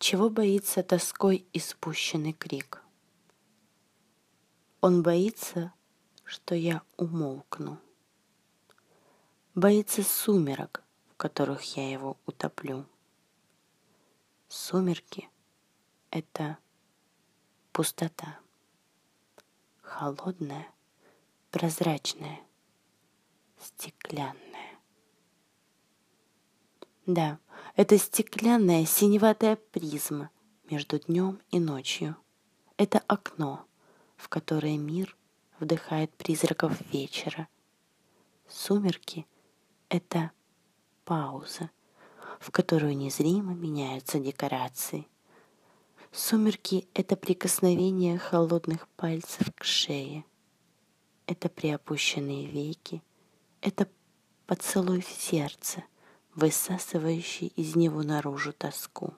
Чего боится тоской испущенный крик? Он боится, что я умолкну. Боится сумерок, в которых я его утоплю. Сумерки — это пустота. Холодная, прозрачная, стеклянная. Да, это стеклянная синеватая призма между днем и ночью. Это окно, в которое мир вдыхает призраков вечера. Сумерки — это пауза, в которую незримо меняются декорации. Сумерки — это прикосновение холодных пальцев к шее. Это приопущенные веки, это поцелуй в сердце, высасывающий из него наружу тоску.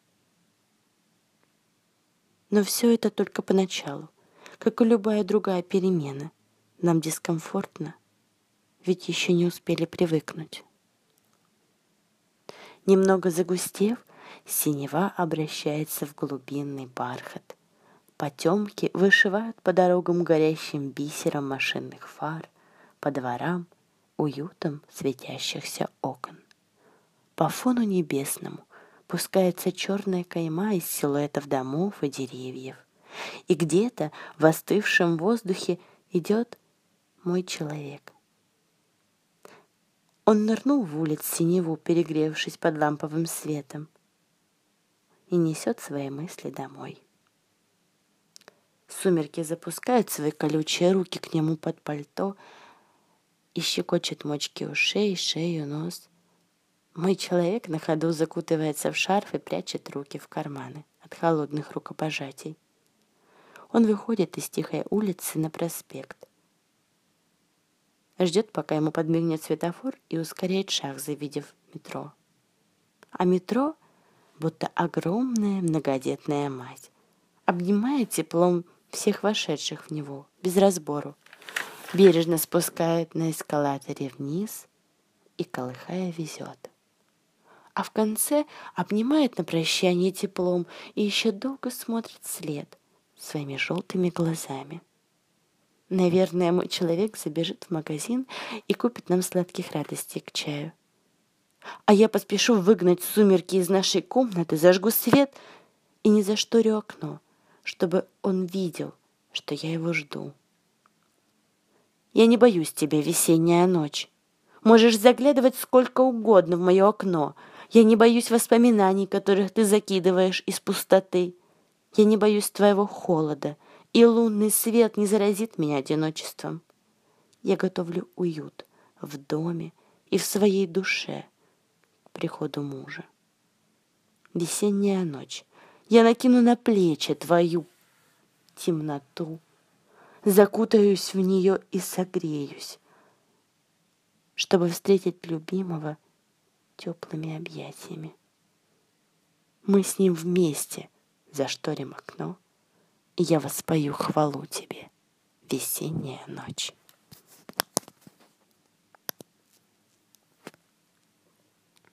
Но все это только поначалу, как и любая другая перемена. Нам дискомфортно, ведь еще не успели привыкнуть. Немного загустев, синева обращается в глубинный бархат. Потемки вышивают по дорогам горящим бисером машинных фар, по дворам уютом светящихся окон. По фону небесному пускается черная кайма из силуэтов домов и деревьев. И где-то в остывшем воздухе идет мой человек. Он нырнул в улиц синеву, перегревшись под ламповым светом, и несет свои мысли домой. Сумерки запускают свои колючие руки к нему под пальто и щекочет мочки ушей, шею, нос. Мой человек на ходу закутывается в шарф и прячет руки в карманы от холодных рукопожатий. Он выходит из тихой улицы на проспект. Ждет, пока ему подмигнет светофор, и ускоряет шаг, завидев метро. А метро, будто огромная многодетная мать, обнимает теплом всех вошедших в него, без разбору, бережно спускает на эскалаторе вниз и, колыхая, везет. А в конце обнимает на прощание теплом и еще долго смотрит вслед своими желтыми глазами. Наверное, мой человек забежит в магазин и купит нам сладких радостей к чаю. А я поспешу выгнать сумерки из нашей комнаты, зажгу свет и не зашторю окно, чтобы он видел, что я его жду. Я не боюсь тебя, весенняя ночь. Можешь заглядывать сколько угодно в мое окно. Я не боюсь воспоминаний, которых ты закидываешь из пустоты. Я не боюсь твоего холода, и лунный свет не заразит меня одиночеством. Я готовлю уют в доме и в своей душе к приходу мужа. Весенняя ночь. Я накину на плечи твою темноту, закутаюсь в нее и согреюсь, чтобы встретить любимого теплыми объятиями. Мы с ним вместе зашторим окно, и я воспою хвалу тебе, весенняя ночь.